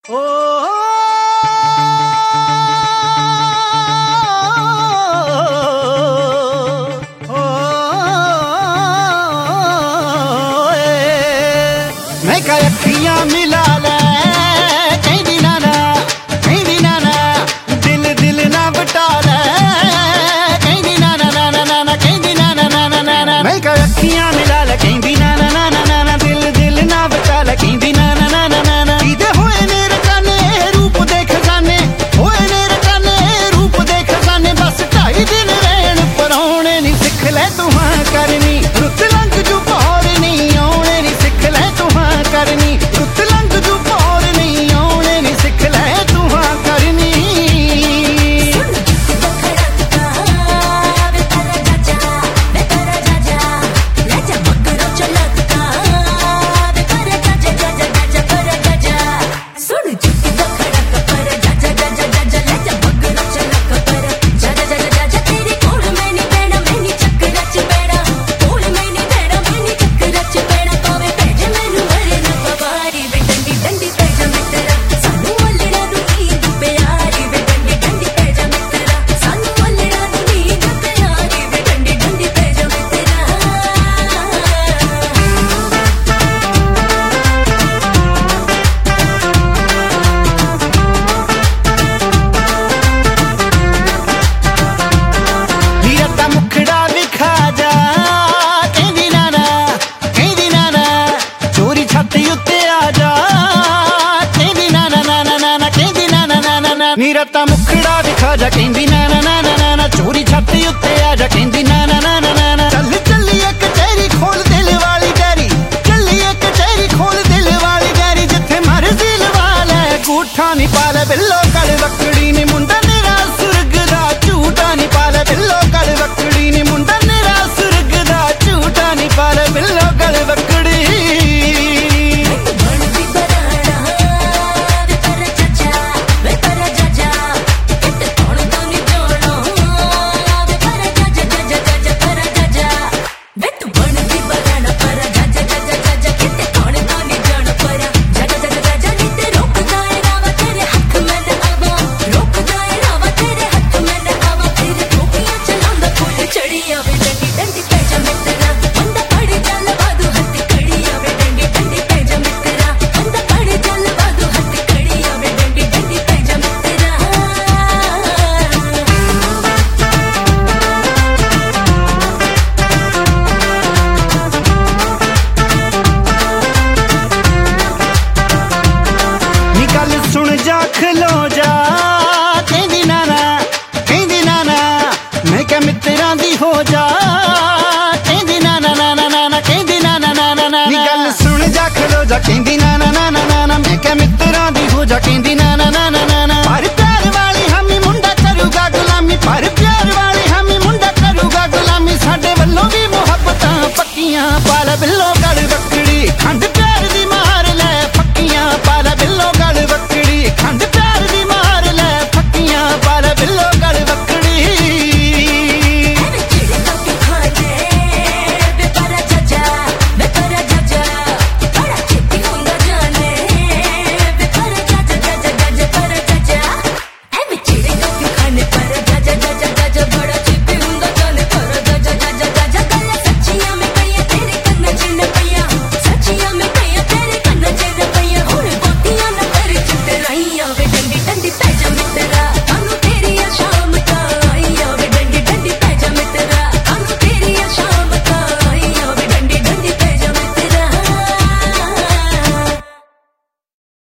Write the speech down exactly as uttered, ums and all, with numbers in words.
ओ मैं क्या अखियां मिला ले कहदी ना ना कहदी ना ना दिल दिल ना बटा ले कहदी ना ना ना ना ना कहदी ना ना ना ना ना मैं क्या अखियां मिला ले कहदी ना ना ना ना ना दिल दिल ना बटा ले कहदी ना ना ना ना ना इदे होए ने रकाने रूप देख जाने होए ने रकाने रूप देख जाने बस ढाई दिन रहन परौने नहीं सिख ले तू हां करनी रुत लंघ जू पौर नहीं आउणे नहीं सिख ले तू हां करनी रुत लंघ जू पौर नहीं आउणे नहीं सिख ले तू हां करनी नीरता मुखड़ा दिखा जा कहंदी ना ना ना ना ना चोरी छाती उत्ते आ जा कहंदी ना ना ना ना ना चल चलिए कचहरी खोल दिल वाली डायरी चलिए कचहरी खोल दिल वाली डायरी जिथे मर्जी लवा ले गूठा नहीं पा ले बिल्लो कल वकड़ी नी मुंडा मेरा सुर्ग दा झूठा नहीं पा ले बिल्लो कल वकड़ी नी मुंडा मेरा सुर्ग दा झूठा नहीं पा ले बिल्लो कल वकड़ी खलो जा कहंदी ना ना कहंदी ना ना मैं क्या मित्रां दी हो जा कहंदी ना ना ना ना ना कहंदी ना ना ना ना ना गल सुन जा खलो जा कहंदी ना ना ना ना ना मैं क्या मित्रां दी हो जा कहंदी ना